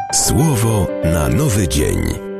Słowo na nowy dzień.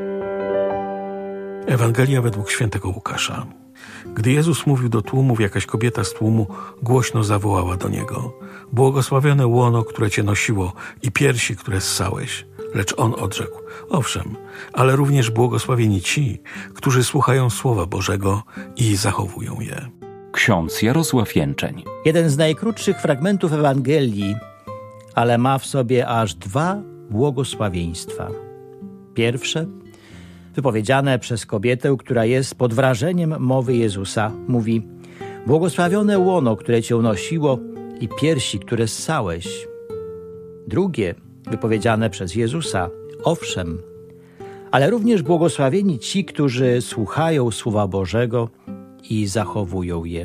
Ewangelia według świętego Łukasza. Gdy Jezus mówił do tłumów, jakaś kobieta z tłumu głośno zawołała do Niego: błogosławione łono, które Cię nosiło, i piersi, które ssałeś. Lecz On odrzekł: owszem, ale również błogosławieni ci, którzy słuchają Słowa Bożego i zachowują je. Ksiądz Jarosław Jęczeń. Jeden z najkrótszych fragmentów Ewangelii, ale ma w sobie aż 2 błogosławieństwa. Pierwsze, wypowiedziane przez kobietę, która jest pod wrażeniem mowy Jezusa, mówi: błogosławione łono, które Cię unosiło, i piersi, które ssałeś. Drugie, wypowiedziane przez Jezusa: owszem, ale również błogosławieni ci, którzy słuchają Słowa Bożego i zachowują je.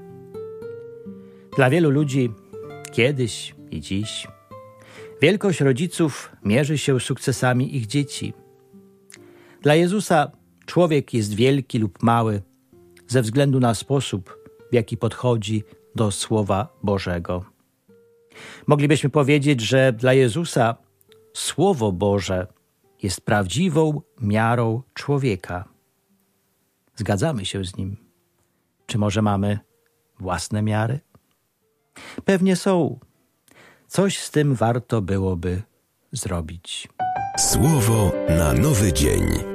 Dla wielu ludzi, kiedyś i dziś, wielkość rodziców mierzy się sukcesami ich dzieci. Dla Jezusa człowiek jest wielki lub mały ze względu na sposób, w jaki podchodzi do Słowa Bożego. Moglibyśmy powiedzieć, że dla Jezusa Słowo Boże jest prawdziwą miarą człowieka. Zgadzamy się z Nim. Czy może mamy własne miary? Pewnie są. Coś z tym warto byłoby zrobić. Słowo na nowy dzień.